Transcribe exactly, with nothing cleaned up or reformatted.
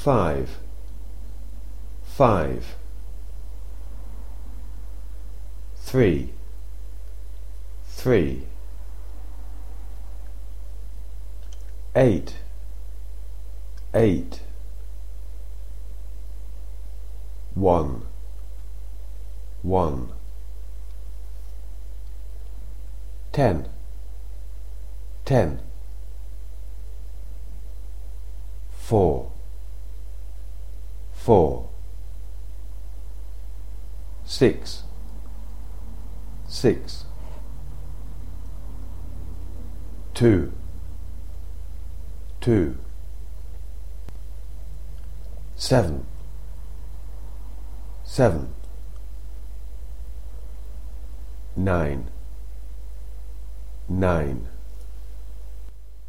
five, five, three, three, eight, eight, one, one, ten, ten, four, four, six, six, two, two, seven, seven, nine, nine,